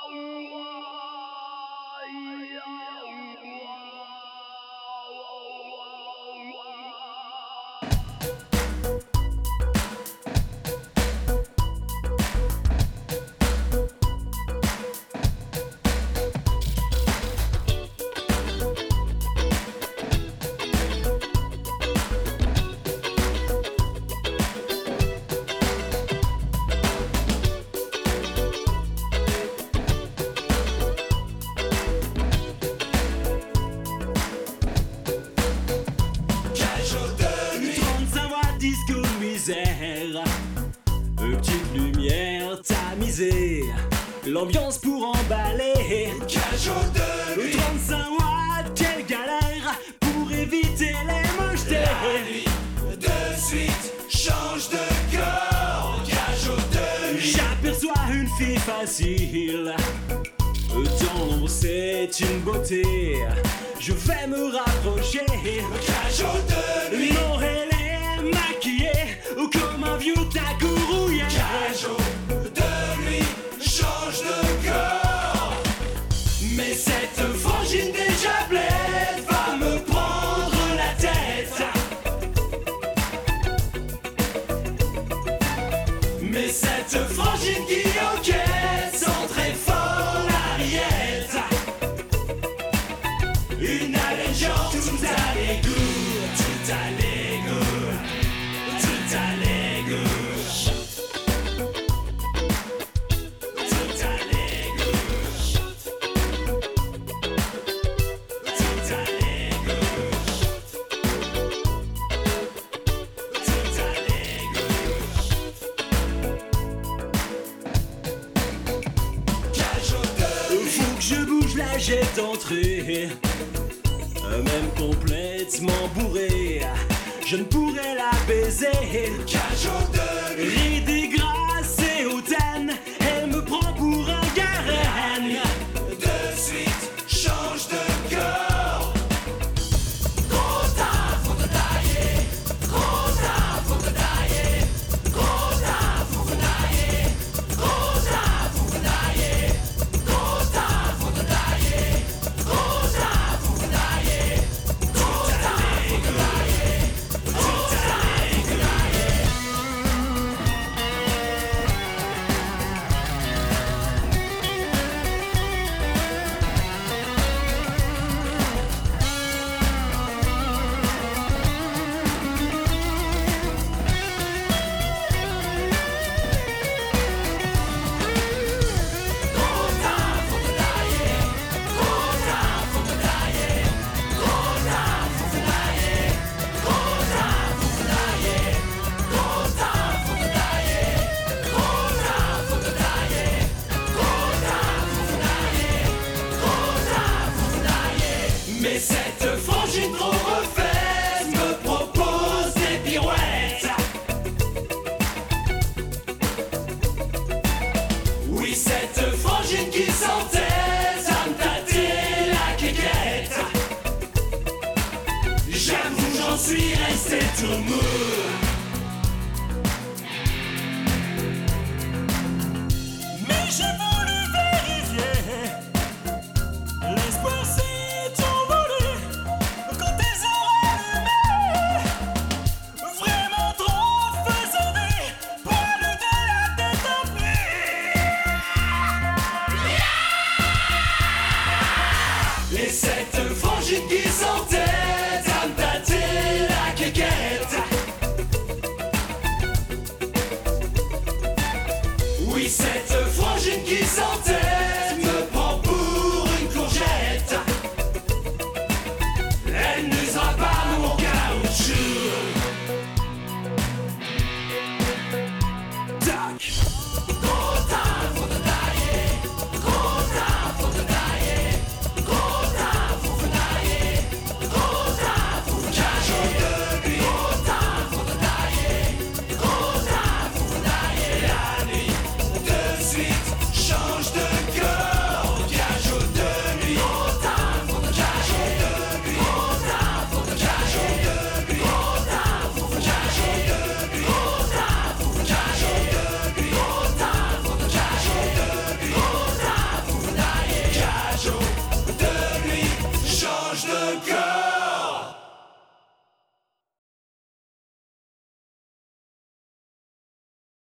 Petite lumière tamisée, l'ambiance pour emballer. Cage de nuit, 35 watts, quelle galère pour éviter les mochetés. la nuit, de suite, change de corps. Cage de nuit, J'aperçois une fille facile, tant c'est une beauté. Je vais me rapprocher. cage de nuit, Non, elle est maquillée comme un vieux tacorouillé. cage de nuit, change de corps. Mais cette frangine déjà blême va me prendre la tête. Mais cette frangine qui enquête sans très fort l'ariette. Une haleine genre tout à l'égout, tout à l'égout, tout à l'égout. Tout à l'égout. Tout à l'égout. Tout à l'égout. Cage de nuit, Faut que je bouge la jette d'entrée, même complètement bourré, je ne pourrais la baiser. cage de nuit, Ridée, grasse et hautaine, elle me prend pour un garenne. de suite, change de corps. Gros tard, faut te tailler. Gros tard, faut te tailler. Gros tard, faut te tailler. Gros tard, faut te tailler. Gros tard, faut te tailler. Gros tard, faut te tailler. Gros tard, faut te tailler. Gros tard, faut te tailler. Mais cette frangine trop refaite me propose des pirouettes. Oui, cette frangine qui s'entête à me tâter la quéquette. J'avoue, j'en suis resté tout mou. Mais j'ai voulu vérifier. L'espoir s'est envolé quand elles ont allumé. Vraiment trop façonné, poil de la tête en pluie. Et cette frangine qui sentait